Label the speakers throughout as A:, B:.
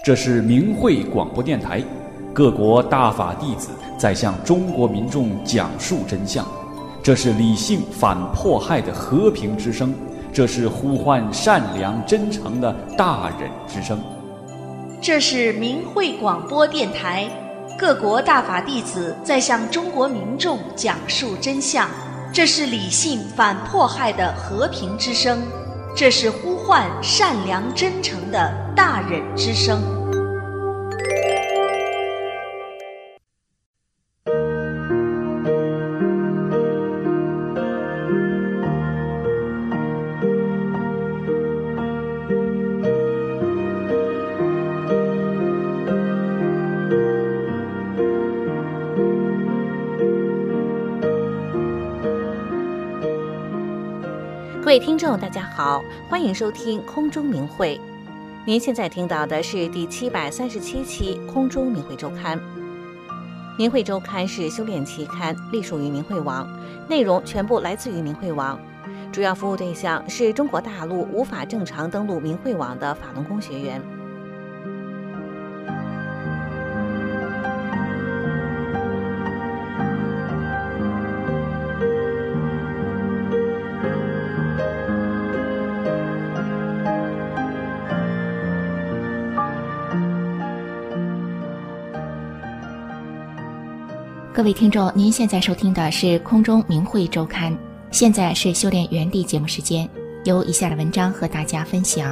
A: 这是明慧广播电台，各国大法弟子在向中国民众讲述真相。这是理性反迫害的和平之声，这是呼唤善良真诚的大忍之声。
B: 这是明慧广播电台，各国大法弟子在向中国民众讲述真相。这是理性反迫害的和平之声，这是呼唤善良真诚的大忍之声。
C: 各位听众大家好，欢迎收听空中明慧。您现在听到的是第737期空中明慧周刊。明慧周刊是修炼期刊，隶属于明慧网，内容全部来自于明慧网，主要服务对象是中国大陆无法正常登录明慧网的法轮功学员。
D: 各位听众，您现在收听的是空中明慧周刊，现在是修炼原地节目时间，由以下的文章和大家分享。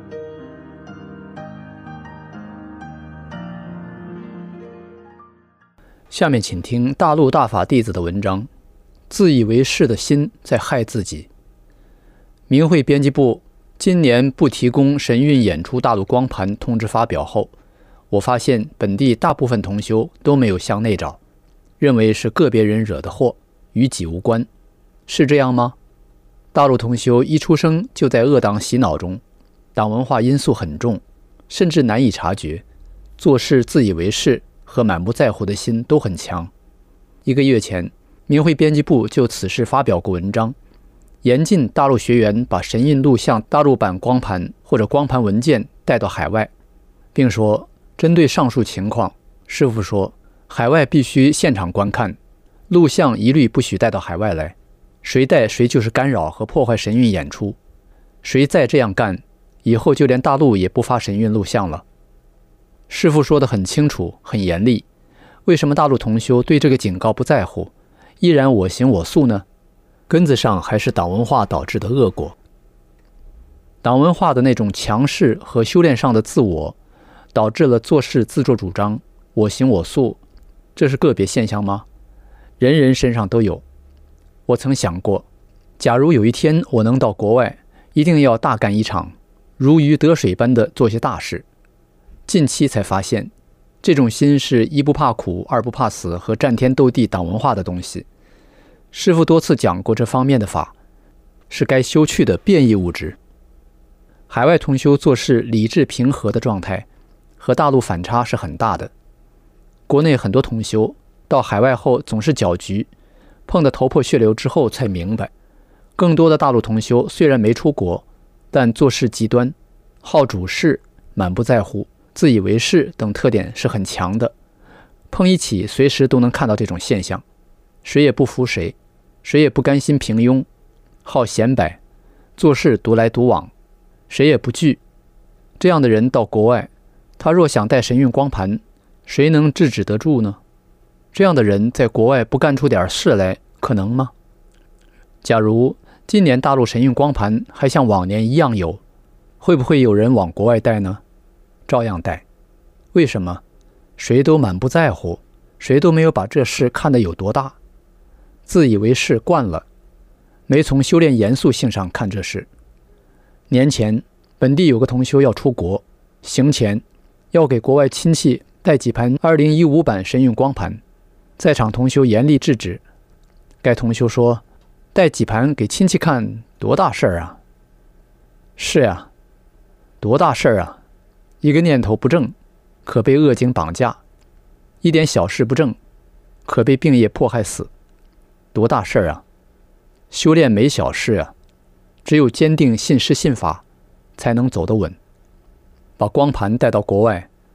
E: 下面请听大陆大法弟子的文章，自以为是的心在害自己。明慧编辑部今年不提供神韵演出大陆光盘通知发表后，我发现本地大部分同修都没有向内找，认为是个别人惹的祸，与己无关。是这样吗？大陆同修一出生就在恶党洗脑中，党文化因素很重，甚至难以察觉，做事自以为是和满不在乎的心都很强。1个月前，明慧编辑部就此事发表过文章，严禁大陆学员把神印录像大陆版光盘或者光盘文件带到海外，并说针对上述情况，师父说海外必须现场观看，录像一律不许带到海外来，谁带谁就是干扰和破坏神韵演出，谁再这样干，以后就连大陆也不发神韵录像了。师父说得很清楚很严厉，为什么大陆同修对这个警告不在乎，依然我行我素呢？根子上还是党文化导致的恶果。党文化的那种强势和修炼上的自我，导致了做事自作主张，我行我素，这是个别现象吗？人人身上都有。我曾想过，假如有一天我能到国外，一定要大干一场，如鱼得水般的做些大事。近期才发现，这种心是一不怕苦，二不怕死和战天斗地党文化的东西。师父多次讲过这方面的法，是该修去的变异物质。海外同修做事理智平和的状态，和大陆反差是很大的。国内很多同修到海外后总是搅局，碰得头破血流之后才明白，更多的大陆同修虽然没出国，但做事极端，好主事，满不在乎，自以为是等特点是很强的。碰一起随时都能看到这种现象，谁也不服谁，谁也不甘心平庸，好显摆，做事独来独往，谁也不惧。这样的人到国外，他若想带神韵光盘，谁能制止得住呢？这样的人在国外不干出点事来，可能吗？假如今年大陆神韵光盘还像往年一样有，会不会有人往国外带呢？照样带。为什么？谁都满不在乎，谁都没有把这事看得有多大，自以为是惯了，没从修炼严肃性上看这事。年前本地有个同修要出国，行前要给国外亲戚带几盘2015版神韵光盘，在场同修严厉制止。该同修说，带几盘给亲戚看多大事儿啊？是呀，多大事儿啊！一个念头不正，可被恶经绑架；一点小事不正，可被病业迫害死。多大事儿啊！修炼没小事啊，只有坚定信师信法，才能走得稳。把光盘带到国外，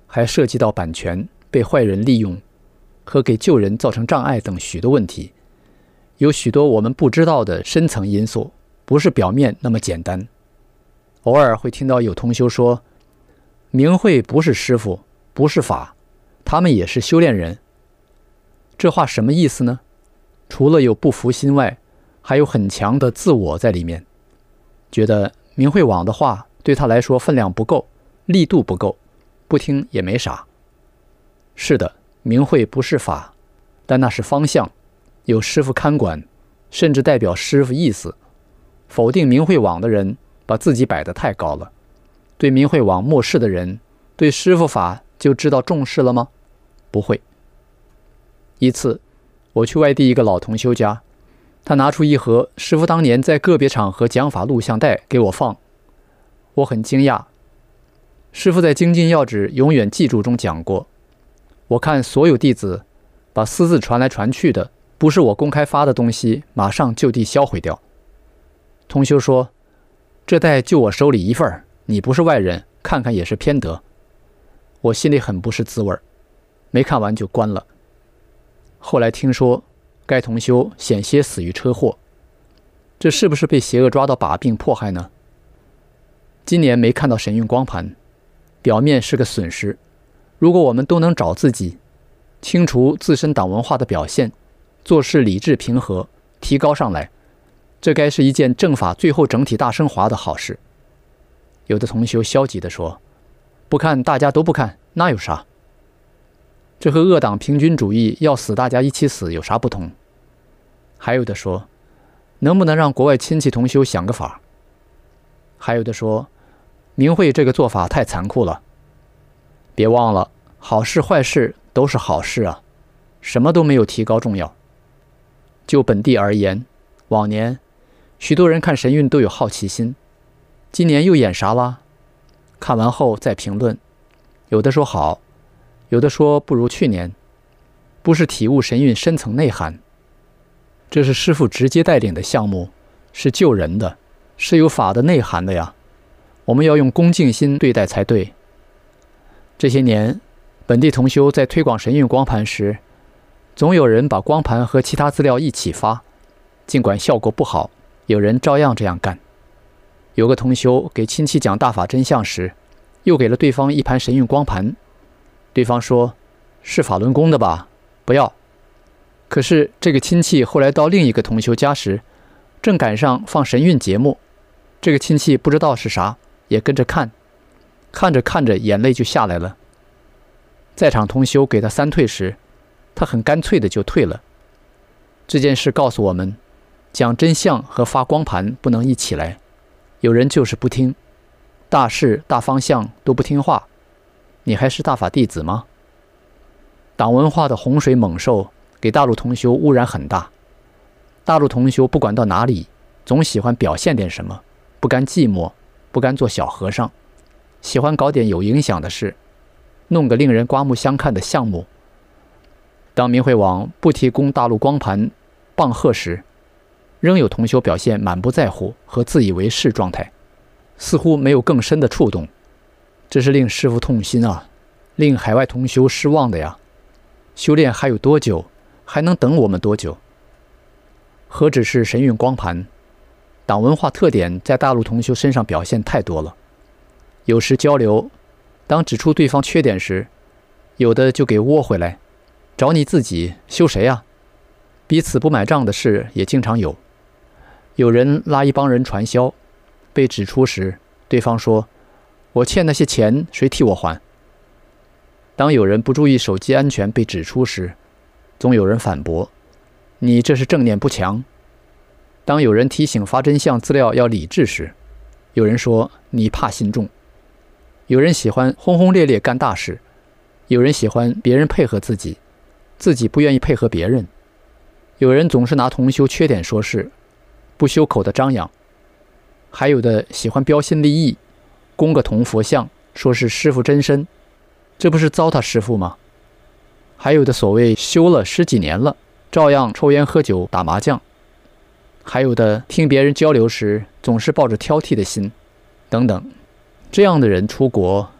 E: 还涉及到版权被坏人利用和给救人造成障碍等许多问题，有许多我们不知道的深层因素，不是表面那么简单。偶尔会听到有同修说，明慧不是师父，不是法，他们也是修炼人。这话什么意思呢？除了有不服心外，还有很强的自我在里面，觉得明慧网的话对他来说分量不够，力度不够，不听也没啥。是的，明慧不是法，但那是方向，有师父看管，甚至代表师父意思。否定明慧网的人把自己摆得太高了，对明慧网漠视的人，对师父法就知道重视了吗？不会。一次我去外地一个老同修家，他拿出一盒师父当年在个别场合讲法录像带给我放，我很惊讶。师父在精进要旨永远记住中讲过，我看所有弟子把私自传来传去的，不是我公开发的东西，马上就地销毁掉。同修说，这袋就我手里一份，你不是外人，看看也是偏得。我心里很不是滋味，没看完就关了。后来听说该同修险些死于车祸，这是不是被邪恶抓到把柄迫害呢？今年没看到神韵光盘，表面是个损失。如果我们都能找自己，清除自身党文化的表现，做事理智平和，提高上来，这该是一件正法最后整体大升华的好事。有的同修消极地说，不看大家都不看，那有啥？这和恶党平均主义要死大家一起死有啥不同？还有的说，能不能让国外亲戚同修想个法？还有的说，明慧这个做法太残酷了。别忘了，好事坏事都是好事啊，什么都没有提高重要。就本地而言，往年许多人看神韵都有好奇心，今年又演啥啦？看完后再评论，有的说好，有的说不如去年，不是体悟神韵深层内涵。这是师父直接带领的项目，是救人的，是有法的内涵的呀，我们要用恭敬心对待才对。这些年，本地同修在推广神韵光盘时，总有人把光盘和其他资料一起发，尽管效果不好，有人照样这样干。有个同修给亲戚讲大法真相时，又给了对方一盘神韵光盘，对方说，是法轮功的吧？不要。可是这个亲戚后来到另一个同修家时，正赶上放神韵节目，这个亲戚不知道是啥，也跟着看，看着看着眼泪就下来了。在场同修给他3退时，他很干脆的就退了。这件事告诉我们，讲真相和发光盘不能一起来，有人就是不听，大事大方向都不听话，你还是大法弟子吗？党文化的洪水猛兽给大陆同修污染很大，大陆同修不管到哪里，总喜欢表现点什么，不甘寂寞，不甘做小和尚，喜欢搞点有影响的事，弄个令人刮目相看的项目。当明慧网不提供大陆光盘棒喝时，仍有同修表现满不在乎和自以为是状态，似乎没有更深的触动。这是令师父痛心啊，令海外同修失望的呀。修炼还有多久？还能等我们多久？何止是神韵光盘，党文化特点在大陆同修身上表现太多了。有时交流，当指出对方缺点时，有的就给窝回来，找你自己修谁啊？彼此不买账的事也经常有。有人拉一帮人传销，被指出时，对方说，我欠那些钱谁替我还？当有人不注意手机安全被指出时，总有人反驳，你这是正念不强。当有人提醒发真相资料要理智时，有人说你怕心重。有人喜欢轰轰烈烈干大事，有人喜欢别人配合自己，自己不愿意配合别人。有人总是拿同修缺点说事，不修口的张扬。还有的喜欢标新立异，供个铜佛像，说是师父真身，这不是糟蹋师父吗？还有的所谓修了10几年了，照样抽烟喝酒打麻将。还有的听别人交流时总是抱着挑剔的心，等等。这样的人出国，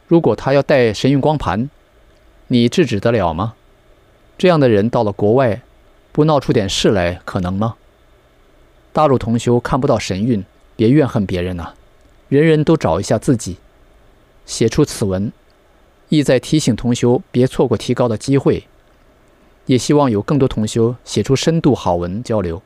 E: 如果他要带神韵光盘，你制止得了吗？这样的人到了国外，不闹出点事来可能吗？大陆同修看不到神韵，别怨恨别人啊，人人都找一下自己。写出此文，意在提醒同修别错过提高的机会，也希望有更多同修写出深度好文交流。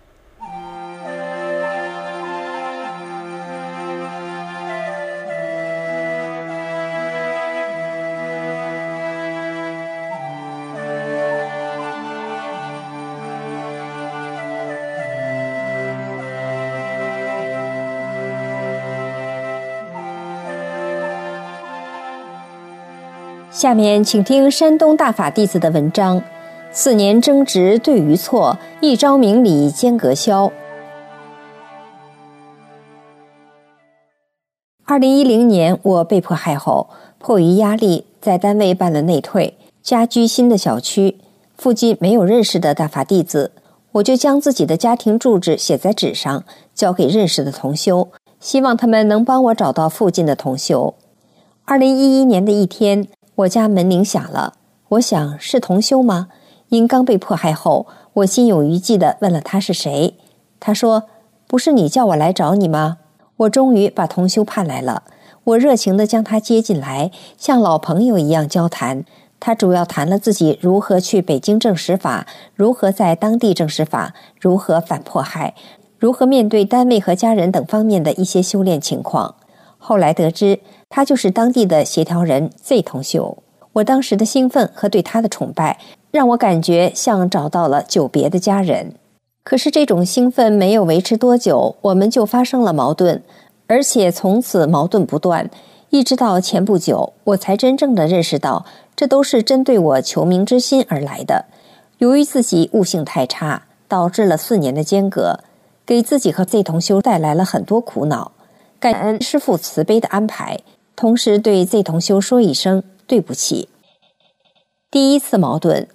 F: 下面请听山东大法弟子的文章：4年争执对与错，一朝明理间隔消。2010年我被迫害后，迫于压力，在单位办了内退，家居新的小区，附近没有认识的大法弟子，我就将自己的家庭住址写在纸上，交给认识的同修，希望他们能帮我找到附近的同修。2011年的一天，我家门铃响了，我想是同修吗？因刚被迫害后，我心有余悸地问了他是谁。他说：“不是你叫我来找你吗？”我终于把同修盼来了，我热情地将他接进来，像老朋友一样交谈。他主要谈了自己如何去北京证实法，如何在当地证实法，如何反迫害，如何面对单位和家人等方面的一些修炼情况。后来得知，他就是当地的协调人 Z 同修。我当时的兴奋和对他的崇拜，让我感觉像找到了久别的家人。可是这种兴奋没有维持多久，我们就发生了矛盾，而且从此矛盾不断，一直到前不久，我才真正的认识到，这都是针对我求名之心而来的。由于自己悟性太差，导致了4年的间隔，给自己和 Z 同修带来了很多苦恼。感恩师父慈悲的安排，同时对 Z 同修说一声对不起。第一次矛盾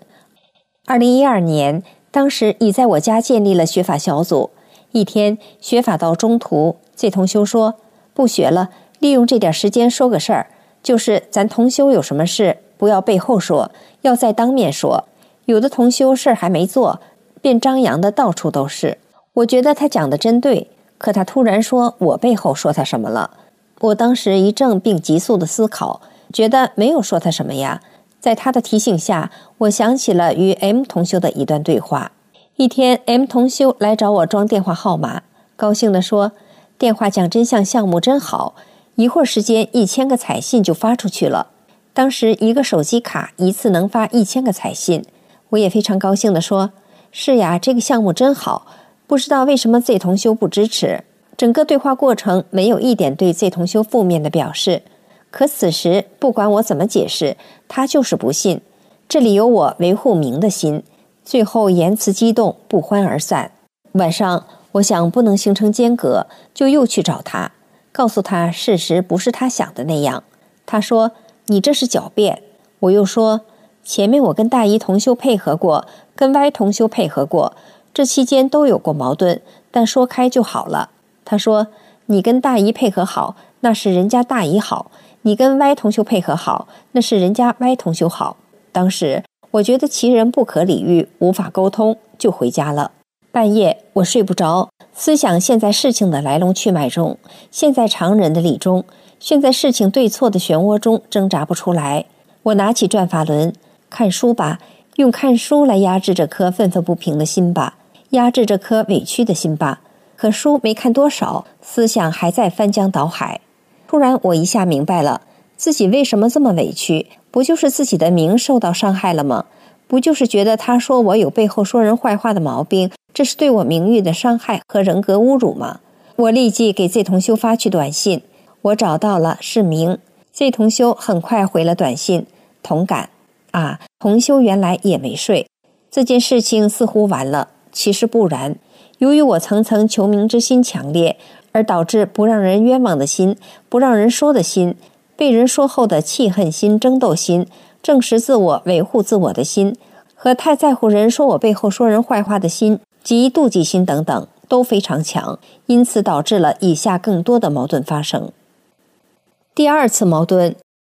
F: ，2012年，当时已在我家建立了学法小组。一天学法到中途，Z 同修说不学了，利用这点时间说个事儿，就是咱同修有什么事，不要背后说，要在当面说。有的同修事儿还没做，便张扬的到处都是。我觉得他讲的真对，可他突然说我背后说他什么了。我当时一怔并急速的思考，觉得没有说他什么呀。在他的提醒下，我想起了与 M 同修的一段对话。一天 M 同修来找我装电话号码，高兴地说，电话讲真相项目真好，一会儿时间1000个彩信就发出去了。当时一个手机卡一次能发1000个彩信。我也非常高兴地说，是呀，这个项目真好，不知道为什么 Z 同修不支持。整个对话过程没有一点对 Z 同修负面的表示，可此时不管我怎么解释，他就是不信。这里有我维护名的心。最后言辞激动，不欢而散。晚上我想不能形成间隔，就又去找他，告诉他事实不是他想的那样。他说你这是狡辩。我又说前面我跟大姨同修配合过，跟 Y 同修配合过，这期间都有过矛盾，但说开就好了。他说你跟大姨配合好，那是人家大姨好，你跟 Y 同修配合好，那是人家 Y 同修好。当时我觉得其人不可理喻，无法沟通，就回家了。半夜我睡不着，思想陷在事情的来龙去脉中，陷在常人的理中，陷在事情对错的漩涡中挣扎不出来。我拿起转法轮，看书吧，用看书来压制这颗愤愤不平的心吧，压制这颗委屈的心吧。可书没看多少，思想还在翻江倒海。突然我一下明白了，自己为什么这么委屈，不就是自己的名受到伤害了吗？不就是觉得他说我有背后说人坏话的毛病，这是对我名誉的伤害和人格侮辱吗？我立即给 Z 同修发去短信，我找到了，是名。 Z 同修很快回了短信，同感啊，同修原来也没睡。这件事情似乎完了，其实不然。由于我层层求名之心强烈，而导致不让人冤枉的心，不让人说的心，被人说后的气恨心、争斗心，证实自我、维护自我的心，和太在乎人说我背后说人坏话的心及妒忌心等等都非常强，因此导致了以下更多的矛盾发生。第二次矛盾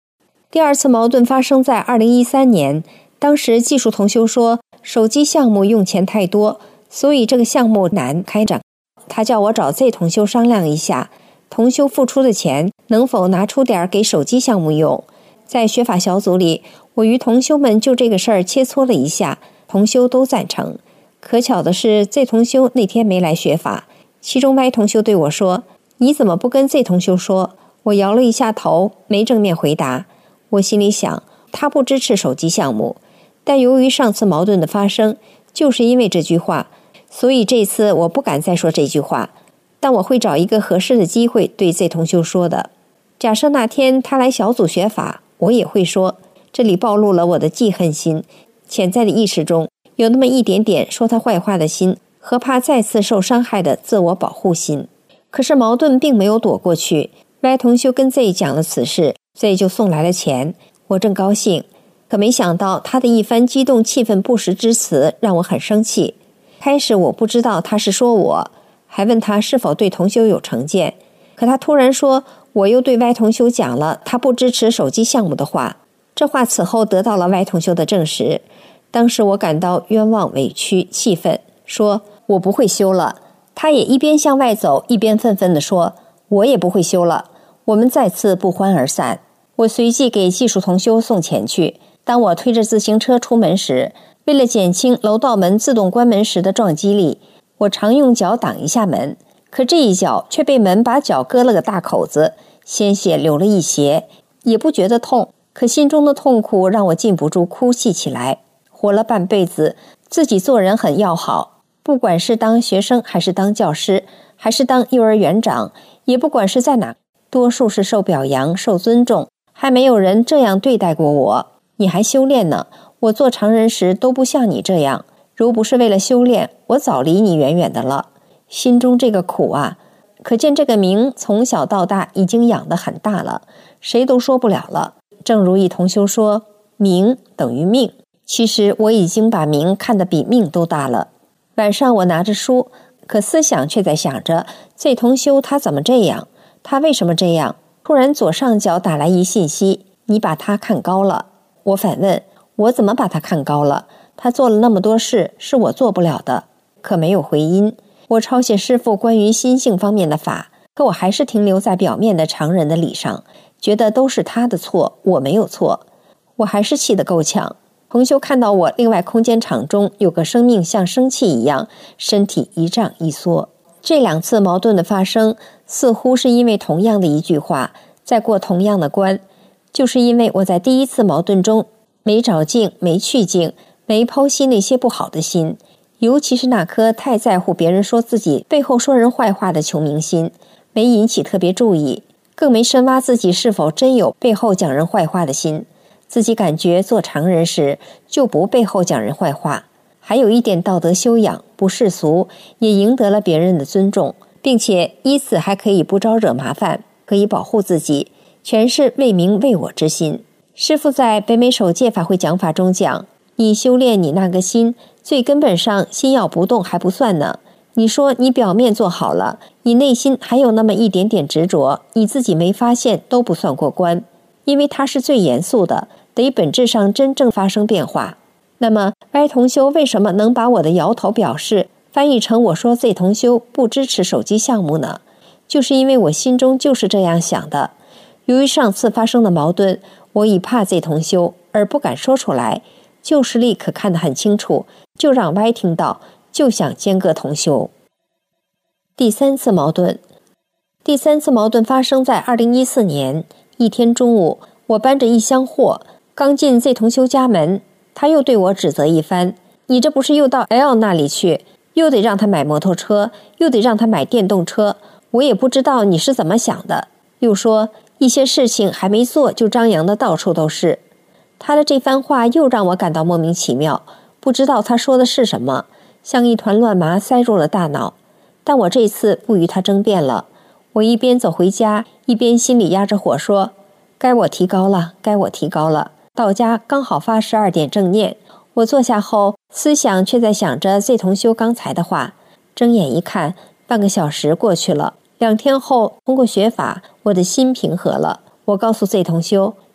F: 第二次矛盾发生在2013年，当时技术同修说手机项目用钱太多，所以这个项目难开展。他叫我找 Z 同修商量一下，同修付出的钱能否拿出点给手机项目用。在学法小组里，我与同修们就这个事儿切磋了一下，同修都赞成。可巧的是 Z 同修那天没来学法，其中 Y 同修对我说，你怎么不跟 Z 同修说？我摇了一下头，没正面回答。我心里想，他不支持手机项目，但由于上次矛盾的发生，就是因为这句话，所以这次我不敢再说这句话，但我会找一个合适的机会对 Z 同修说的。假设那天他来小组学法，我也会说，这里暴露了我的记恨心，潜在的意识中有那么一点点说他坏话的心和怕再次受伤害的自我保护心。可是矛盾并没有躲过去， Y 同修跟 Z 讲了此事， Z 就送来了钱，我正高兴，可没想到他的一番激动气愤不实之词让我很生气。开始我不知道他是说我，还问他是否对同修有成见，可他突然说我又对 Y 同修讲了他不支持手机项目的话，这话此后得到了 Y 同修的证实。当时我感到冤枉、委屈、气愤，说我不会修了。他也一边向外走，一边愤愤地说，我也不会修了。我们再次不欢而散。我随即给技术同修送钱去。当我推着自行车出门时，为了减轻楼道门自动关门时的撞击力，我常用脚挡一下门，可这一脚却被门把脚割了个大口子，鲜血流了一斜，也不觉得痛，可心中的痛苦让我禁不住哭泣起来。活了半辈子，自己做人很要好，不管是当学生还是当教师，还是当幼儿园长，也不管是在哪，多数是受表扬、受尊重，还没有人这样对待过我。你还修炼呢，我做常人时都不像你这样，如不是为了修炼，我早离你远远的了。心中这个苦啊，可见这个名从小到大已经养得很大了，谁都说不了了。正如一同修说，名等于命，其实我已经把名看得比命都大了。晚上我拿着书，可思想却在想着，这同修他怎么这样？他为什么这样？突然左上角打来一信息，你把他看高了。我反问，我怎么把他看高了？他做了那么多事，是我做不了的。可没有回音。我抄写师父关于心性方面的法，可我还是停留在表面的常人的理上，觉得都是他的错，我没有错。我还是气得够呛。同修看到我另外空间场中有个生命像生气一样，身体一胀一缩。这两次矛盾的发生，似乎是因为同样的一句话，在过同样的关，就是因为我在第一次矛盾中没找净、没去净、没剖析那些不好的心，尤其是那颗太在乎别人说自己背后说人坏话的求名心，没引起特别注意，更没深挖自己是否真有背后讲人坏话的心。自己感觉做常人时就不背后讲人坏话，还有一点道德修养，不世俗，也赢得了别人的尊重，并且依此还可以不招惹麻烦，可以保护自己，全是为民为我之心。师父在北美首届法会讲法中讲，你修炼你那个心，最根本上心要不动还不算呢。你说你表面做好了，你内心还有那么一点点执着，你自己没发现都不算过关，因为它是最严肃的，得本质上真正发生变化。那么 Y 同修为什么能把我的摇头表示翻译成我说 Z 同修不支持手机项目呢？就是因为我心中就是这样想的。由于上次发生的矛盾，我以怕 Z 同修而不敢说出来，旧事例可看得很清楚，就让 Y 听到，就想兼割同修。第三次矛盾发生在2014年一天中午，我搬着一箱货刚进 Z 同修家门，他又对我指责一番，你这不是又到 L 那里去，又得让他买摩托车，又得让他买电动车，我也不知道你是怎么想的。又说一些事情还没做就张扬的到处都是。他的这番话又让我感到莫名其妙，不知道他说的是什么，像一团乱麻塞入了大脑。但我这次不与他争辩了，我一边走回家，一边心里压着火说，该我提高了，该我提高了。到家刚好发12点正念，我坐下后思想却在想着 Z 同修刚才的话，睁眼一看，半个小时过去了。2天后通过学法，我的心平和了。我告诉 Z 同修，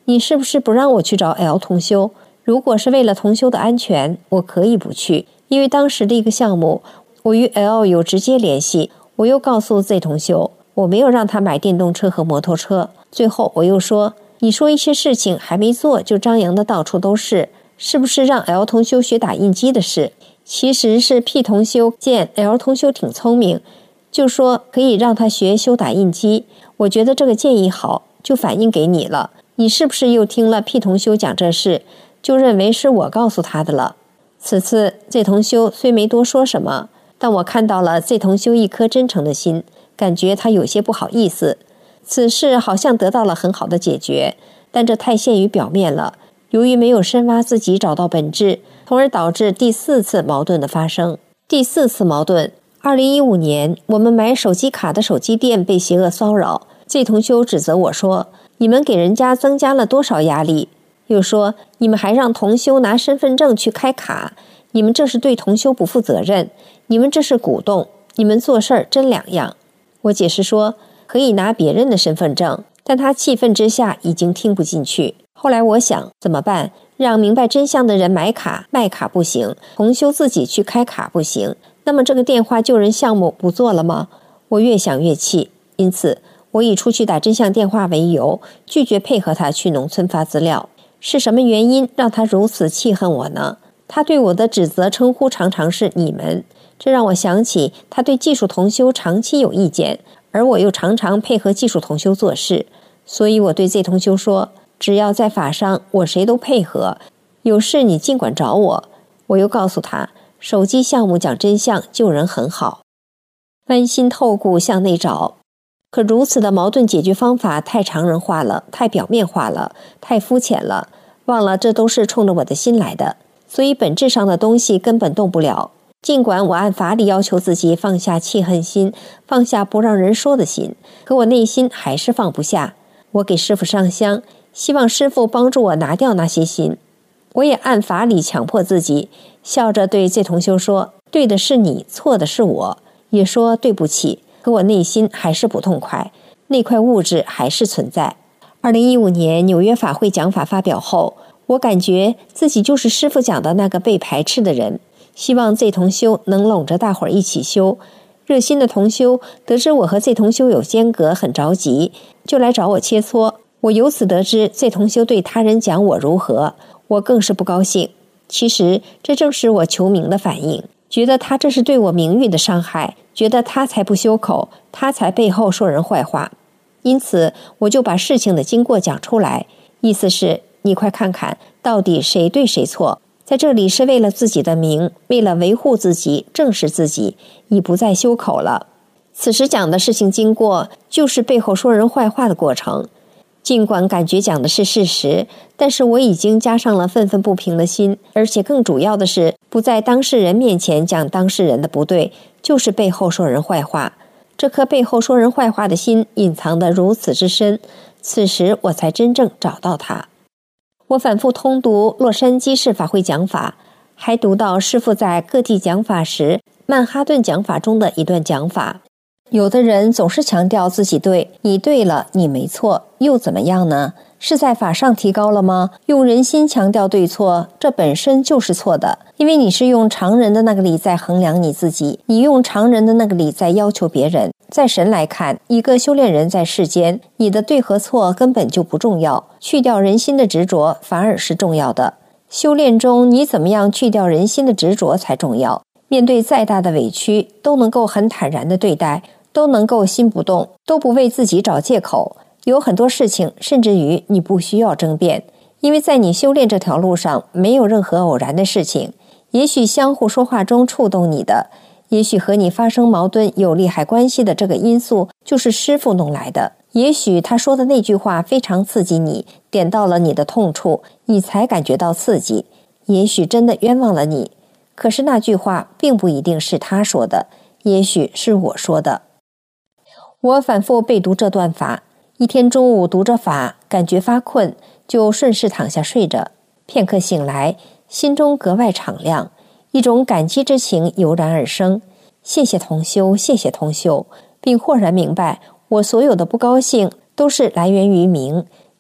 F: 你是不是不让我去找 L 同修？如果是为了同修的安全，我可以不去，因为当时的一个项目，我与 L 有直接联系。我又告诉 Z 同修，我没有让他买电动车和摩托车。最后我又说，你说一些事情还没做就张扬的到处都是，是不是让 L 同修学打印机的事？其实是 P 同修见 L 同修挺聪明，就说可以让他学修打印机。我觉得这个建议好，就反映给你了。你是不是又听了 P 同修讲这事，就认为是我告诉他的了？此次 Z 同修虽没多说什么，但我看到了 Z 同修一颗真诚的心，感觉他有些不好意思。此事好像得到了很好的解决，但这太限于表面了。由于没有深挖自己找到本质，从而导致第4次矛盾的发生。第4次矛盾，2015年我们买手机卡的手机店被邪恶骚扰， Z 同修指责我说，你们给人家增加了多少压力？又说你们还让同修拿身份证去开卡，你们这是对同修不负责任，你们这是鼓动，你们做事儿真两样。我解释说可以拿别人的身份证，但他气愤之下已经听不进去。后来我想怎么办？让明白真相的人买卡卖卡不行，同修自己去开卡不行，那么这个电话救人项目不做了吗？我越想越气，因此我以出去打真相电话为由，拒绝配合他去农村发资料。是什么原因让他如此气恨我呢？他对我的指责称呼常常是你们，这让我想起他对技术同修长期有意见，而我又常常配合技术同修做事，所以我对 Z 同修说，只要在法上我谁都配合，有事你尽管找我。我又告诉他，手机项目讲真相救人很好，剜心透骨向内找。可如此的矛盾解决方法太常人化了，太表面化了，太肤浅了，忘了这都是冲着我的心来的，所以本质上的东西根本动不了。尽管我按法理要求自己放下气恨心，放下不让人说的心，可我内心还是放不下。我给师父上香，希望师父帮助我拿掉那些心。我也按法理强迫自己，笑着对 Z 同修说，对的是你，错的是我，也说对不起，可我内心还是不痛快，那块物质还是存在。2015年纽约法会讲法发表后，我感觉自己就是师父讲的那个被排斥的人，希望 Z 同修能拢着大伙儿一起修。热心的同修得知我和 Z 同修有间隔，很着急，就来找我切磋。我由此得知 Z 同修对他人讲我如何，我更是不高兴。其实这正是我求名的反应，觉得他这是对我名誉的伤害，觉得他才不修口，他才背后说人坏话。因此我就把事情的经过讲出来，意思是你快看看到底谁对谁错，在这里是为了自己的名，为了维护自己，正视自己，已不再修口了。此时讲的事情经过，就是背后说人坏话的过程。尽管感觉讲的是事实，但是我已经加上了愤愤不平的心，而且更主要的是不在当事人面前讲当事人的不对，就是背后说人坏话。这颗背后说人坏话的心隐藏得如此之深，此时我才真正找到它。我反复通读洛杉矶市法会讲法，还读到师父在各地讲法时曼哈顿讲法中的一段讲法。有的人总是强调自己对，你对了，你没错，又怎么样呢？是在法上提高了吗？用人心强调对错，这本身就是错的，因为你是用常人的那个理在衡量你自己，你用常人的那个理在要求别人。在神来看，一个修炼人在世间，你的对和错根本就不重要，去掉人心的执着反而是重要的。修炼中你怎么样去掉人心的执着才重要。面对再大的委屈，都能够很坦然地对待，都能够心不动，都不为自己找借口。有很多事情甚至于你不需要争辩，因为在你修炼这条路上没有任何偶然的事情。也许相互说话中触动你的，也许和你发生矛盾有利害关系的这个因素就是师父弄来的，也许他说的那句话非常刺激你，点到了你的痛处，你才感觉到刺激。也许真的冤枉了你，可是那句话并不一定是他说的，也许是我说的。我反复背读这段法，一天中午读着法，感觉发困，就顺势躺下睡着。片刻醒来，心中格外敞亮，一种感激之情油然而生。谢谢同修，谢谢同修，并豁然明白，我所有的不高兴都是来源于名，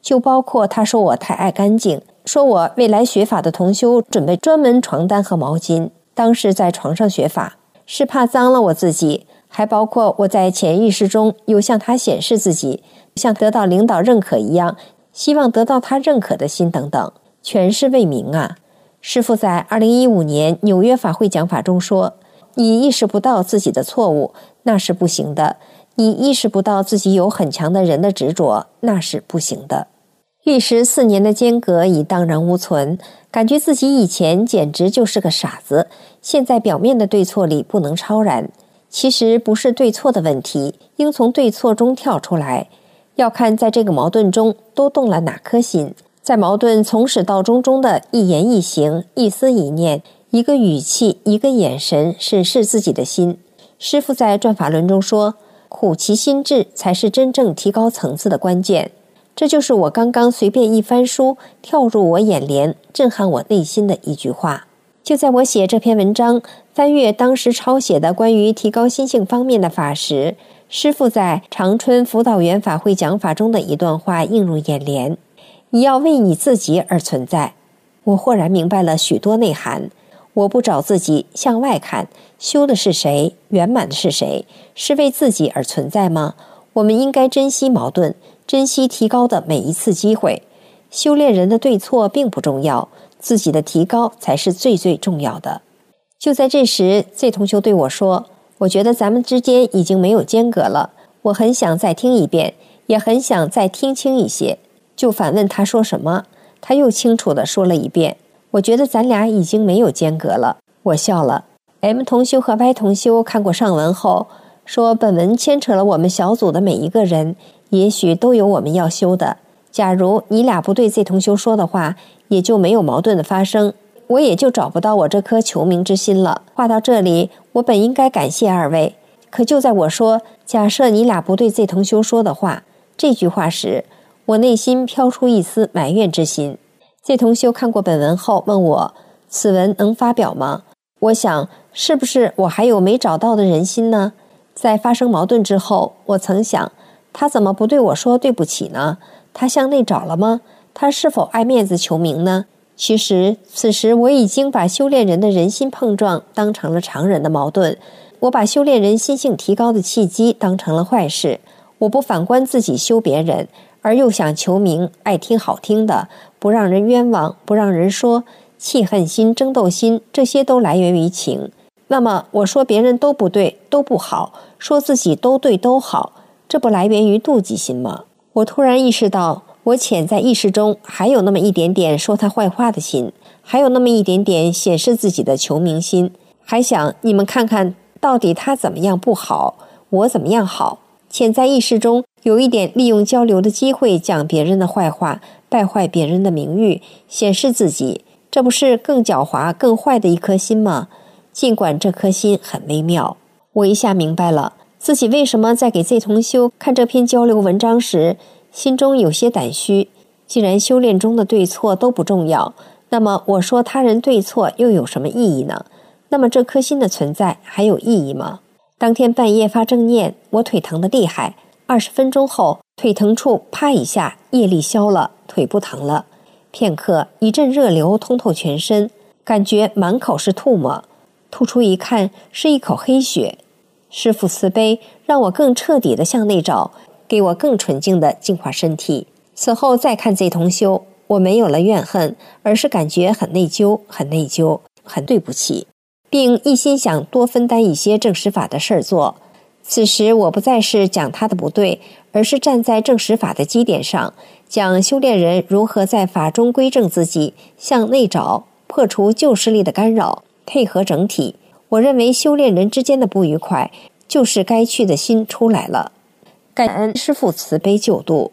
F: 就包括他说我太爱干净，说我未来学法的同修准备专门床单和毛巾，当时在床上学法是怕脏了我自己，还包括我在潜意识中有向他显示自己，像得到领导认可一样，希望得到他认可的心等等，全是为名啊。师父在2015年纽约法会讲法中说，你意识不到自己的错误，那是不行的；你意识不到自己有很强的人的执着，那是不行的。历时4年的间隔已荡然无存，感觉自己以前简直就是个傻子，现在表面的对错里不能超然。其实不是对错的问题，应从对错中跳出来，要看在这个矛盾中都动了哪颗心。在矛盾从始到终中的一言一行、一思一念、一个语气、一个眼神，审视自己的心。师父在转法轮中说，苦其心志才是真正提高层次的关键。这就是我刚刚随便一翻书，跳入我眼帘，震撼我内心的一句话。就在我写这篇文章，翻阅当时抄写的关于提高心性方面的法时，师父在长春辅导员法会讲法中的一段话映入眼帘：你要为你自己而存在。我豁然明白了许多内涵。我不找自己，向外看，修的是谁，圆满的是谁，是为自己而存在吗？我们应该珍惜矛盾，珍惜提高的每一次机会。修炼人的对错并不重要，自己的提高才是最最重要的。就在这时，Z同修对我说，我觉得咱们之间已经没有间隔了，我很想再听一遍，也很想再听清一些。就反问他说什么，他又清楚地说了一遍，我觉得咱俩已经没有间隔了。我笑了。M 同修和 Y 同修看过上文后说，本文牵扯了我们小组的每一个人，也许都有我们要修的。假如你俩不对 Z 同修说的话，也就没有矛盾的发生，我也就找不到我这颗求名之心了。话到这里，我本应该感谢二位，可就在我说假设你俩不对 Z 同修说的话这句话时，我内心飘出一丝埋怨之心。Z 同修看过本文后问我，此文能发表吗？我想，是不是我还有没找到的人心呢？在发生矛盾之后，我曾想，他怎么不对我说对不起呢？他向内找了吗？他是否爱面子求名呢？其实此时我已经把修炼人的人心碰撞当成了常人的矛盾，我把修炼人心性提高的契机当成了坏事。我不反观自己修别人，而又想求名，爱听好听的，不让人冤枉，不让人说，气恨心、争斗心，这些都来源于情。那么我说别人都不对，都不好，说自己都对都好，这不来源于妒忌心吗？我突然意识到，我潜在意识中还有那么一点点说他坏话的心，还有那么一点点显示自己的求名心，还想你们看看到底他怎么样不好，我怎么样好。潜在意识中有一点利用交流的机会讲别人的坏话，败坏别人的名誉，显示自己，这不是更狡猾更坏的一颗心吗？尽管这颗心很微妙。我一下明白了自己为什么在给 Z 同修看这篇交流文章时心中有些胆虚。既然修炼中的对错都不重要，那么我说他人对错又有什么意义呢？那么这颗心的存在还有意义吗？当天半夜发正念，我腿疼得厉害，20分钟后腿疼处啪一下业力消了，腿不疼了。片刻一阵热流通透全身，感觉满口是唾沫，吐出一看是一口黑血。师父慈悲，让我更彻底地向内找，给我更纯净的净化身体。此后再看 Z 同修，我没有了怨恨，而是感觉很内疚，很内疚，很对不起，并一心想多分担一些正实法的事儿做。此时我不再是讲他的不对，而是站在正实法的基点上，讲修炼人如何在法中归正自己，向内找，破除旧势力的干扰，配合整体。我认为修炼人之间的不愉快，就是该去的心出来了。感恩师父慈悲救度。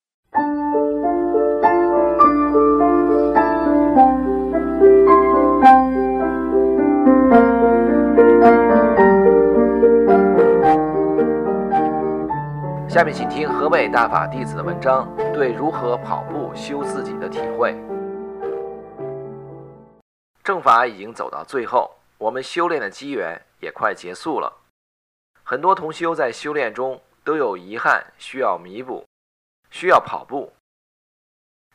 G: 下面请听河北大法弟子的文章，对如何跑步修自己的体会。正法已经走到最后，我们修炼的机缘也快结束了。很多同修在修炼中都有遗憾需要弥补，需要跑步。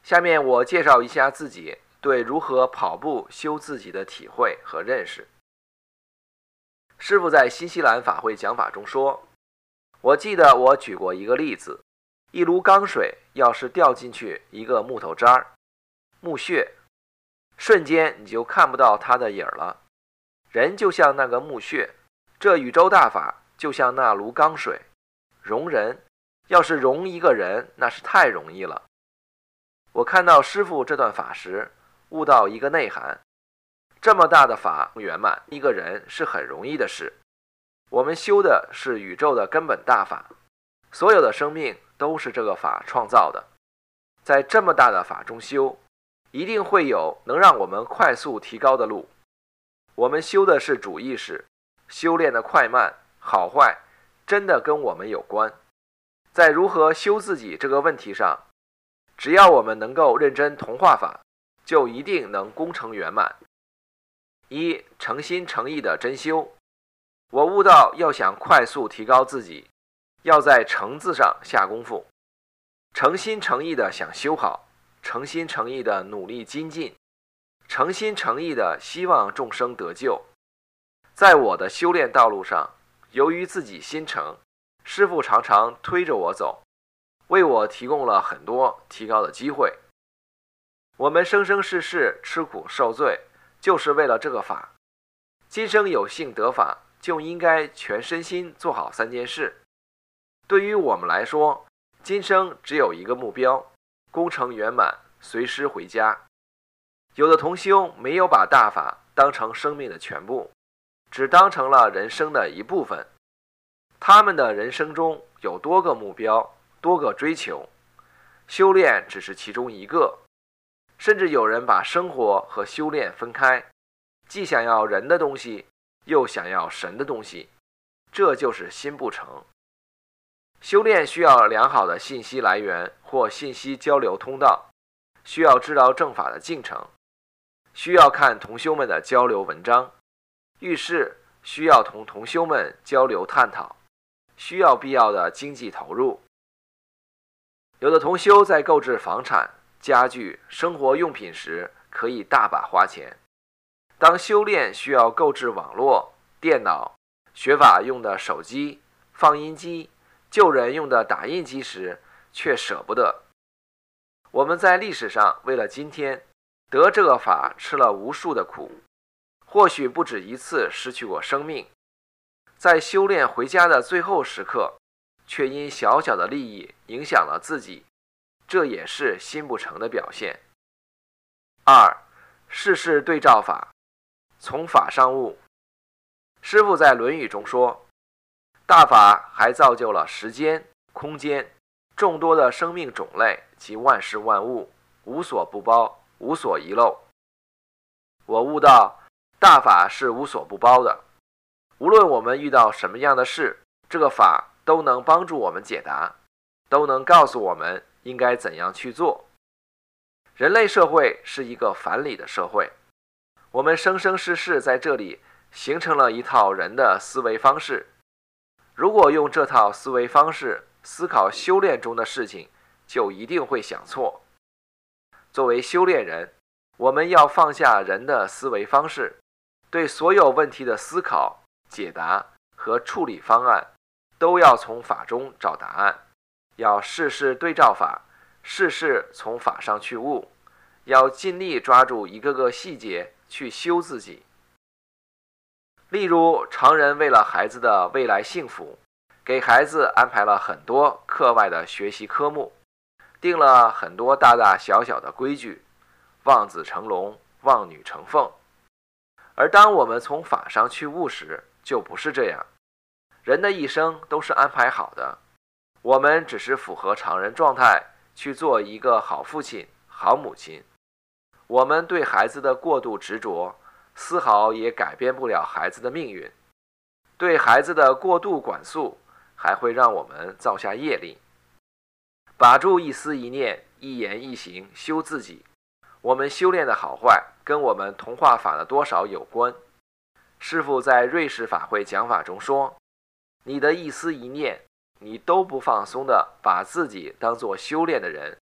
G: 下面我介绍一下自己对如何跑步修自己的体会和认识。师父在新西兰法会讲法中说，我记得我举过一个例子，一炉缸水要是掉进去一个木头渣儿、木屑，瞬间你就看不到它的影儿了。人就像那个木屑，这宇宙大法就像那炉缸水，容人，要是容一个人，那是太容易了。我看到师父这段法时，悟到一个内涵，这么大的法圆满一个人是很容易的事。我们修的是宇宙的根本大法，所有的生命都是这个法创造的。在这么大的法中修，一定会有能让我们快速提高的路。我们修的是主意识，修炼的快慢、好坏，真的跟我们有关。在如何修自己这个问题上，只要我们能够认真同化法，就一定能功成圆满。一、诚心诚意的真修。我悟到，要想快速提高自己，要在诚字上下功夫，诚心诚意的想修好，诚心诚意的努力精进，诚心诚意的希望众生得救。在我的修炼道路上，由于自己心诚，师父常常推着我走，为我提供了很多提高的机会。我们生生世世吃苦受罪，就是为了这个法。今生有幸得法，就应该全身心做好3件事。对于我们来说，今生只有一个目标，功成圆满，随师回家。有的同修没有把大法当成生命的全部，只当成了人生的一部分。他们的人生中有多个目标，多个追求，修炼只是其中一个。甚至有人把生活和修炼分开，既想要人的东西，又想要神的东西，这就是心不诚。修炼需要良好的信息来源或信息交流通道，需要知道正法的进程，需要看同修们的交流文章，遇事需要同同修们交流探讨，需要必要的经济投入。有的同修在购置房产、家具、生活用品时可以大把花钱，当修炼需要购置网络、电脑、学法用的手机、放音机、救人用的打印机时，却舍不得。我们在历史上为了今天得这个法吃了无数的苦，或许不止一次失去过生命，在修炼回家的最后时刻，却因小小的利益影响了自己，这也是心不诚的表现。2. 事事对照法，从法上悟。师父在《论语》中说，大法还造就了时间、空间、众多的生命种类及万事万物，无所不包，无所遗漏。我悟到，大法是无所不包的，无论我们遇到什么样的事，这个法都能帮助我们解答，都能告诉我们应该怎样去做。人类社会是一个反理的社会，我们生生世世在这里形成了一套人的思维方式。如果用这套思维方式思考修炼中的事情，就一定会想错。作为修炼人，我们要放下人的思维方式，对所有问题的思考、解答和处理方案，都要从法中找答案，要事事对照法，事事从法上去悟，要尽力抓住一个个细节去修自己。例如，常人为了孩子的未来幸福，给孩子安排了很多课外的学习科目，定了很多大大小小的规矩，望子成龙，望女成凤。而当我们从法上去悟时，就不是这样。人的一生都是安排好的，我们只是符合常人状态去做一个好父亲、好母亲。我们对孩子的过度执着，丝毫也改变不了孩子的命运。对孩子的过度管束，还会让我们造下业力。把住一思一念、一言一行修自己，我们修炼的好坏跟我们同化法的多少有关。师父在瑞士法会讲法中说，你的一思一念，你都不放松的把自己当作修炼的人，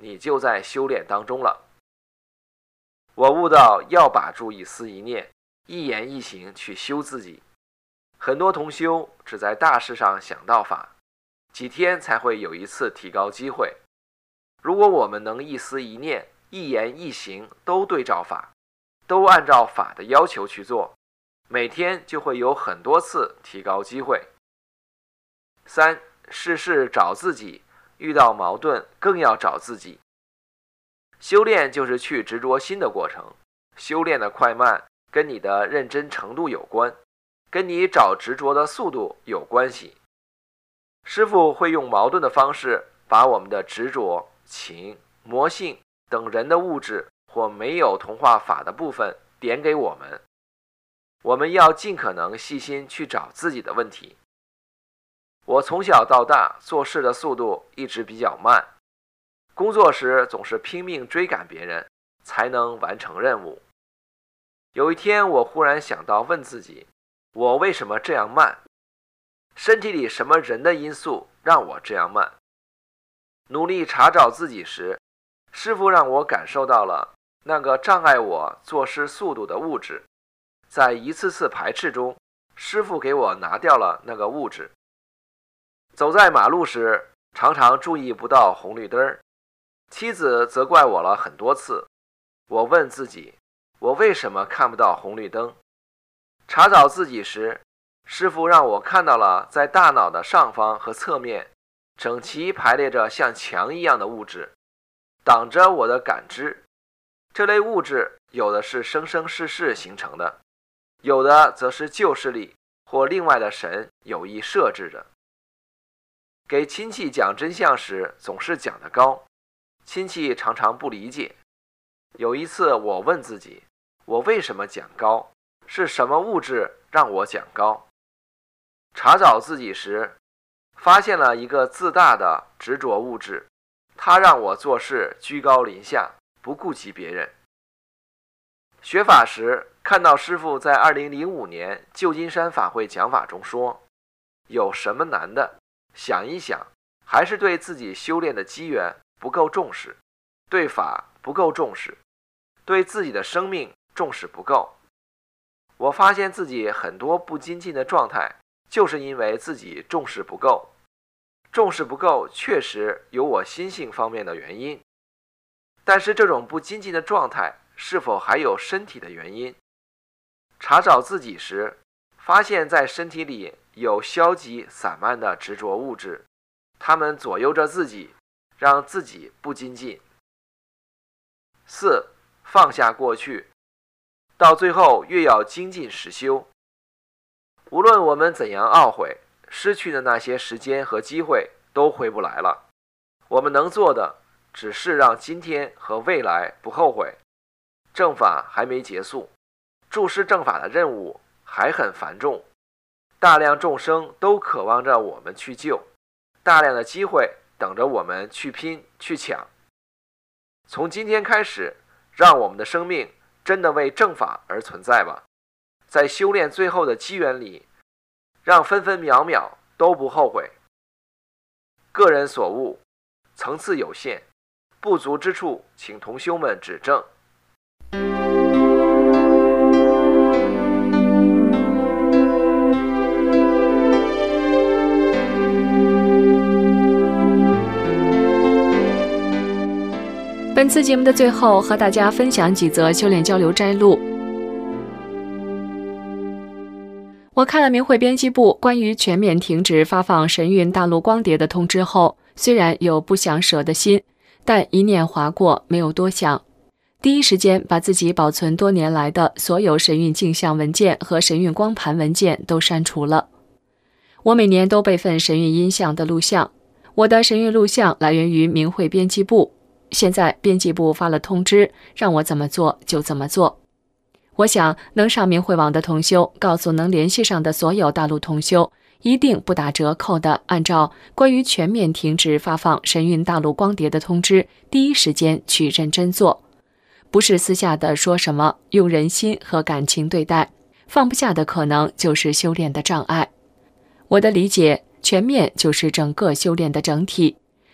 G: 你就在修炼当中了。我悟到要把住一思一念、一言一行去修自己。很多同修只在大事上想到法，几天才会有一次提高机会。如果我们能一思一念、一言一行都对照法，都按照法的要求去做，每天就会有很多次提高机会。3、事事找自己，遇到矛盾更要找自己。修炼就是去执着心的过程，修炼的快慢跟你的认真程度有关，跟你找执着的速度有关系。师父会用矛盾的方式把我们的执着、情、魔性等人的物质或没有同化法的部分点给我们，我们要尽可能细心去找自己的问题。我从小到大做事的速度一直比较慢，工作时总是拼命追赶别人才能完成任务。有一天我忽然想到问自己，我为什么这样慢？身体里什么人的因素让我这样慢？努力查找自己时，师父让我感受到了那个障碍我做事速度的物质。在一次次排斥中，师父给我拿掉了那个物质。走在马路时，常常注意不到红绿灯，妻子责怪我了很多次。我问自己，我为什么看不到红绿灯？查找自己时，师父让我看到了在大脑的上方和侧面整齐排列着像墙一样的物质，挡着我的感知。这类物质有的是生生世世形成的，有的则是旧势力或另外的神有意设置的。给亲戚讲真相时总是讲得高，亲戚常常不理解。有一次我问自己，我为什么讲高？是什么物质让我讲高？查找自己时，发现了一个自大的执着物质，它让我做事居高临下，不顾及别人。学法时，看到师父在2005年旧金山法会讲法中说，有什么难的？想一想，还是对自己修炼的机缘不够重视，对法不够重视，对自己的生命重视不够。我发现自己很多不精进的状态，就是因为自己重视不够。重视不够确实有我心性方面的原因，但是这种不精进的状态是否还有身体的原因？查找自己时，发现在身体里有消极散漫的执着物质，它们左右着自己，让自己不精进。4、放下过去，到最后越要精进实修。无论我们怎样懊悔，失去的那些时间和机会都回不来了。我们能做的只是让今天和未来不后悔。正法还没结束，注释正法的任务还很繁重，大量众生都渴望着我们去救，大量的机会等着我们去拼去抢。从今天开始，让我们的生命真的为正法而存在吧。在修炼最后的机缘里，让分分秒秒都不后悔。个人所悟，层次有限，不足之处请同修们指正。
H: 本次节目的最后，和大家分享几则修炼交流摘录。我看了明慧编辑部关于全面停止发放神韵大陆光碟的通知后，虽然有不想舍的心，但一念划过，没有多想。第一时间把自己保存多年来的所有神韵镜像文件和神韵光盘文件都删除了。我每年都备份神韵音像的录像，我的神韵录像来源于明慧编辑部。现在编辑部发了通知，让我怎么做就怎么做。我想能上明慧网的同修，告诉能联系上的所有大陆同修，一定不打折扣的按照关于全面停止发放神韵大陆光碟的通知，第一时间去认真做，不是私下的说什么，用人心和感情对待。放不下的可能就是修炼的障碍。我的理解，全面就是整个修炼的整体。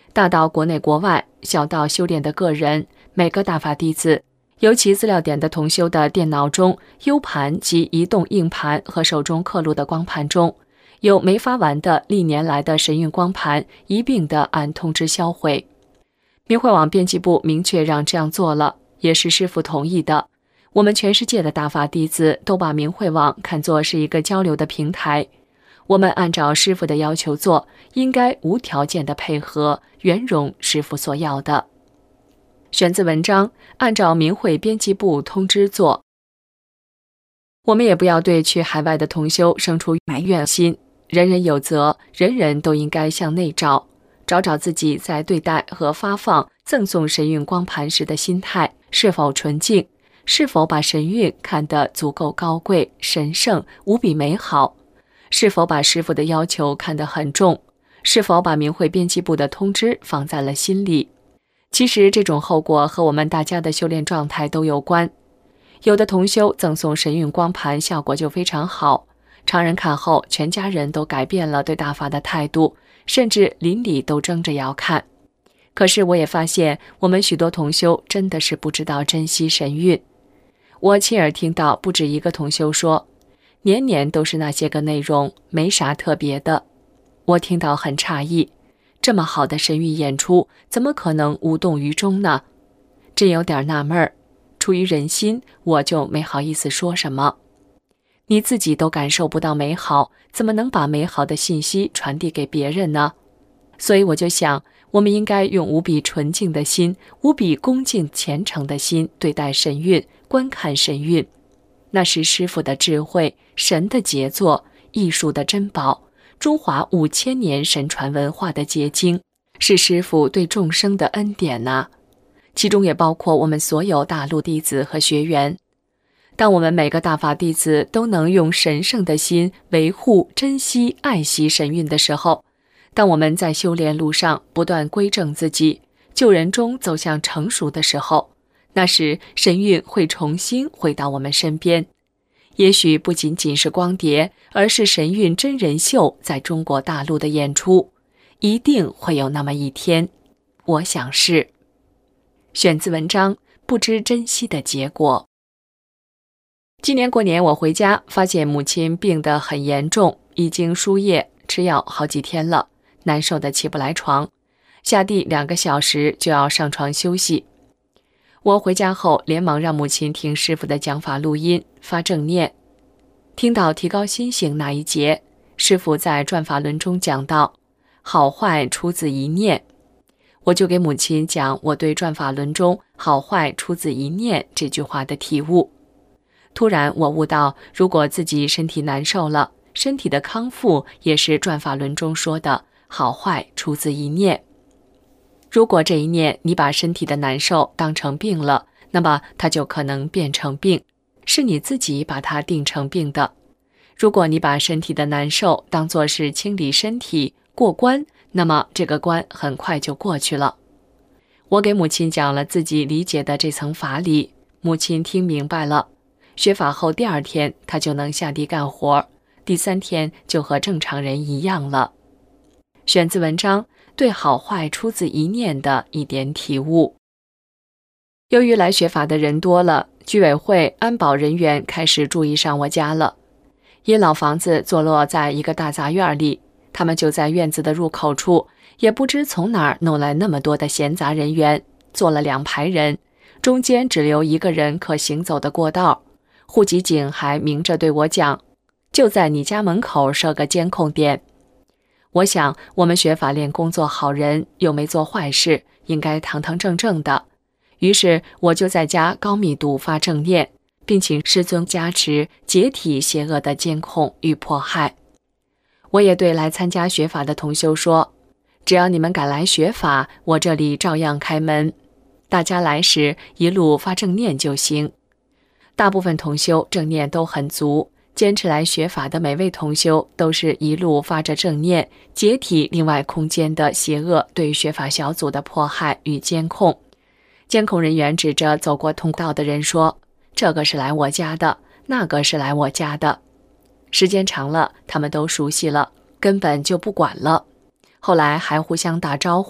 H: 大到国内国外，小到修炼的个人，每个大法弟子，尤其资料点的同修的电脑中、U 盘及移动硬盘和手中刻录的光盘中，有没发完的历年来的神韵光盘一并的按通知销毁。明慧网编辑部明确让这样做了，也是师父同意的。我们全世界的大法弟子都把明慧网看作是一个交流的平台，我们按照师父的要求做，应该无条件的配合，圆融师父所要的。选自文章，按照明慧编辑部通知做。我们也不要对去海外的同修生出埋怨心，人人有责，人人都应该向内找找自己在对待和发放、赠送神韵光盘时的心态是否纯净，是否把神韵看得足够高贵、神圣、无比美好，是否把师父的要求看得很重，是否把明慧编辑部的通知放在了心里。其实这种后果和我们大家的修炼状态都有关。有的同修赠送神韵光盘效果就非常好，常人看后全家人都改变了对大法的态度，甚至邻里都争着要看。可是我也发现我们许多同修真的是不知道珍惜神韵。我亲耳听到不止一个同修说，年年都是那些个内容，没啥特别的。我听到很诧异，这么好的神韵演出，怎么可能无动于衷呢？真有点纳闷儿。出于人心，我就没好意思说什么。你自己都感受不到美好，怎么能把美好的信息传递给别人呢？所以我就想，我们应该用无比纯净的心，无比恭敬虔诚的心对待神韵，观看神韵。那是师父的智慧，神的杰作，艺术的珍宝，中华5000年神传文化的结晶，是师父对众生的恩典呐。其中也包括我们所有大陆弟子和学员。当我们每个大法弟子都能用神圣的心维护、珍惜、爱惜神韵的时候，当我们在修炼路上不断归正自己，救人中走向成熟的时候，那时神韵会重新回到我们身边。也许不仅仅是光碟，而是神韵真人秀在中国大陆的演出，一定会有那么一天。我想是。选自文章，不知珍惜的结果。今年过年我回家，发现母亲病得很严重，已经输液吃药好几天了，难受得起不来床，下地2个小时就要上床休息。我回家后连忙让母亲听师父的讲法录音，发正念。听到提高心性那一节，师父在转法轮中讲到，好坏出自一念。我就给母亲讲我对转法轮中好坏出自一念这句话的体悟。突然我悟到，如果自己身体难受了，身体的康复也是转法轮中说的好坏出自一念。如果这一念你把身体的难受当成病了，那么它就可能变成病，是你自己把它定成病的。如果你把身体的难受当作是清理身体过关，那么这个关很快就过去了。我给母亲讲了自己理解的这层法理，母亲听明白了。学法后第2天她就能下地干活，第3天就和正常人一样了。选自文章，对好坏出自一念的一点体悟。由于来学法的人多了，居委会安保人员开始注意上我家了。因老房子坐落在一个大杂院里，他们就在院子的入口处，也不知从哪儿弄来那么多的闲杂人员，坐了2排人，中间只留1个人可行走的过道。户籍警还明着对我讲，就在你家门口设个监控点。我想我们学法练功做好人，又没做坏事，应该堂堂正正的。于是我就在家高密度发正念，并请师尊加持，解体邪恶的监控与迫害。我也对来参加学法的同修说，只要你们敢来学法，我这里照样开门。大家来时一路发正念就行。大部分同修正念都很足，坚持来学法的每位同修都是一路发着正念，解体另外空间的邪恶对学法小组的迫害与监控。监控人员指着走过通道的人说，这个是来我家的，那个是来我家的。时间长了，他们都熟悉了，根本就不管了。后来还互相打招呼，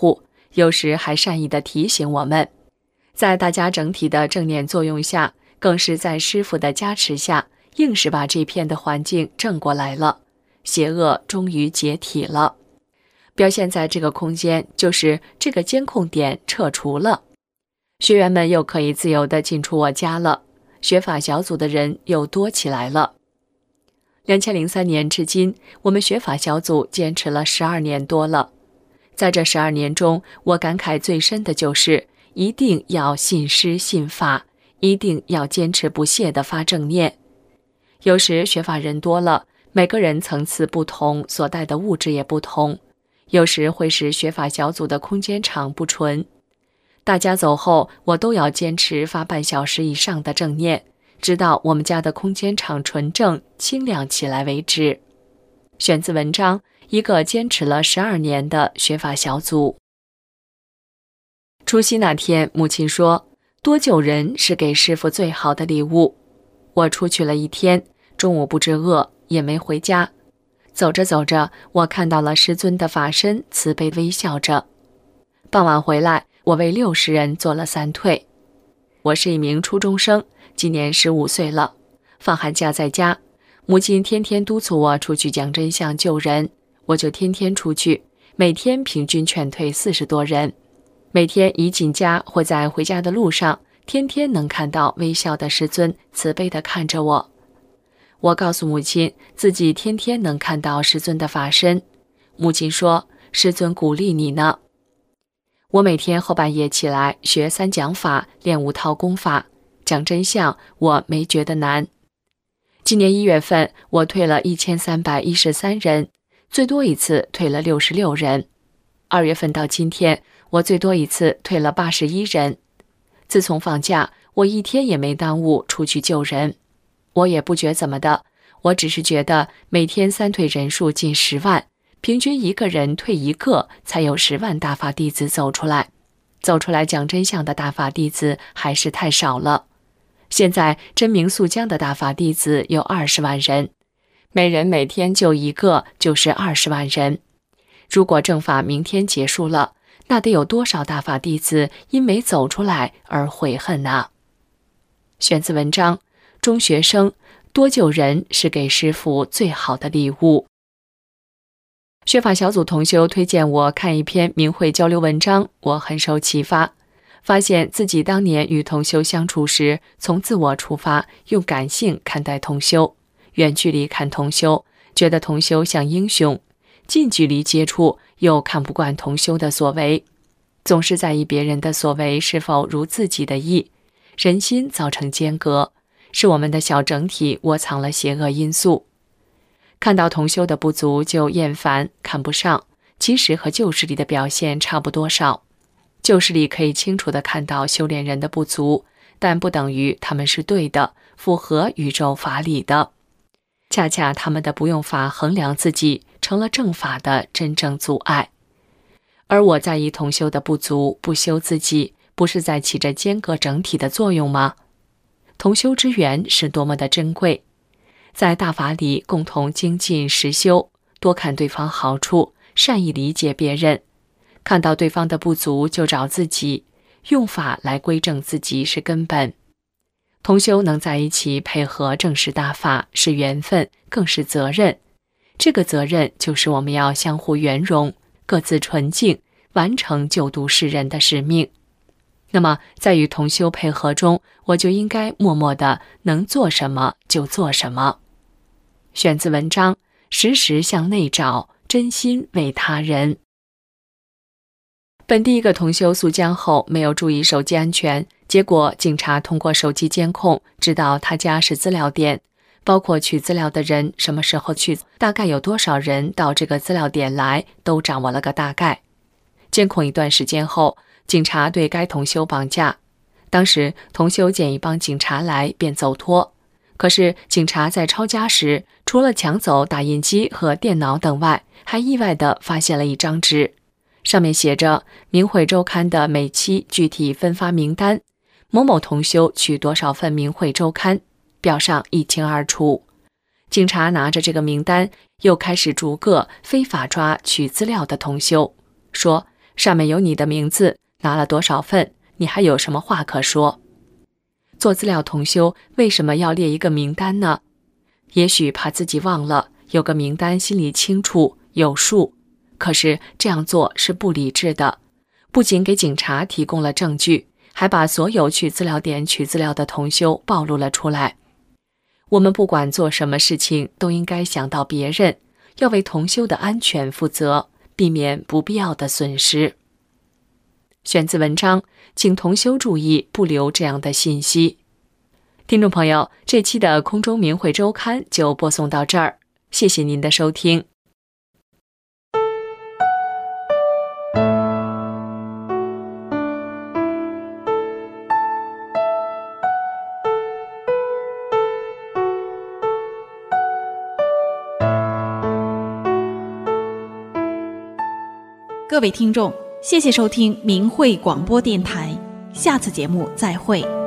H: 有时还善意地提醒我们。在大家整体的正念作用下，更是在师父的加持下，硬是把这片的环境正过来了，邪恶终于解体了。表现在这个空间，就是这个监控点撤除了，学员们又可以自由地进出我家了，学法小组的人又多起来了。2003年至今，我们学法小组坚持了12年多了。在这12年中，我感慨最深的就是一定要信师信法，一定要坚持不懈地发正念。有时学法人多了，每个人层次不同，所带的物质也不同，有时会使学法小组的空间场不纯。大家走后，我都要坚持发半小时以上的正念，直到我们家的空间场纯正清亮起来为止。选自文章《一个坚持了12年的学法小组》。除夕那天，母亲说，多救人是给师父最好的礼物。我出去了一天，中午不知饿，也没回家。走着走着，我看到了师尊的法身，慈悲微笑着。傍晚回来，我为60人做了3退。我是一名初中生，今年15岁了，放寒假在家，母亲天天督促我出去讲真相救人，我就天天出去，每天平均劝退40多人。每天一进家或在回家的路上，天天能看到微笑的师尊慈悲地看着我。我告诉母亲，自己天天能看到师尊的法身。母亲说，师尊鼓励你呢。我每天后半夜起来学3讲法，练5套功法，讲真相我没觉得难。今年1月份，我退了1313人，最多一次退了66人。2月份到今天，我最多一次退了81人。自从放假，我一天也没耽误出去救人。我也不觉怎么的，我只是觉得每天3退人数近10万，平均1个人退1个，才有10万大法弟子走出来。走出来讲真相的大法弟子还是太少了。现在真明肃江的大法弟子有20万人，每人每天救1个，就是20万人。如果正法明天结束了，那得有多少大法弟子因没走出来而悔恨啊？选自文章《中学生多救人是给师父最好的礼物》。学法小组同修推荐我看一篇明慧交流文章，我很受启发，发现自己当年与同修相处时，从自我出发，用感性看待同修，远距离看同修，觉得同修像英雄，近距离接触又看不惯同修的所为，总是在意别人的所为是否如自己的意，人心造成间隔，是我们的小整体窝藏了邪恶因素。看到同修的不足就厌烦看不上，其实和旧事里的表现差不多少。旧事里可以清楚地看到修炼人的不足，但不等于他们是对的，符合宇宙法理的。恰恰他们的不用法衡量自己，成了正法的真正阻碍。而我在意同修的不足，不修自己，不是在起着间隔整体的作用吗？同修之缘是多么的珍贵，在大法里共同精进实修，多看对方好处，善意理解别人，看到对方的不足就找自己，用法来归正自己是根本。同修能在一起配合正视大法，是缘分，更是责任。这个责任就是我们要相互圆融，各自纯净，完成救度世人的使命。那么在与同修配合中，我就应该默默的能做什么就做什么。选自文章《时时向内找，真心为他人》。本地一个同修溯江后没有注意手机安全，结果警察通过手机监控知道他家是资料点，包括取资料的人什么时候去，大概有多少人到这个资料点来，都掌握了个大概。监控一段时间后，警察对该同修绑架，当时同修见一帮警察来便走脱，可是警察在抄家时，除了抢走打印机和电脑等外，还意外地发现了一张纸，上面写着明慧周刊的每期具体分发名单，某某同修取多少份明慧周刊，表上一清二楚。警察拿着这个名单，又开始逐个非法抓取资料的同修，说上面有你的名字，拿了多少份，你还有什么话可说？做资料同修为什么要列一个名单呢？也许怕自己忘了，有个名单心里清楚有数。可是这样做是不理智的，不仅给警察提供了证据，还把所有去资料点取资料的同修暴露了出来。我们不管做什么事情，都应该想到别人，要为同修的安全负责，避免不必要的损失。选自文章，请同修注意不留这样的信息。听众朋友，这期的空中明慧周刊就播送到这儿，谢谢您的收听。
B: 各位听众，谢谢收听明慧广播电台，下次节目再会。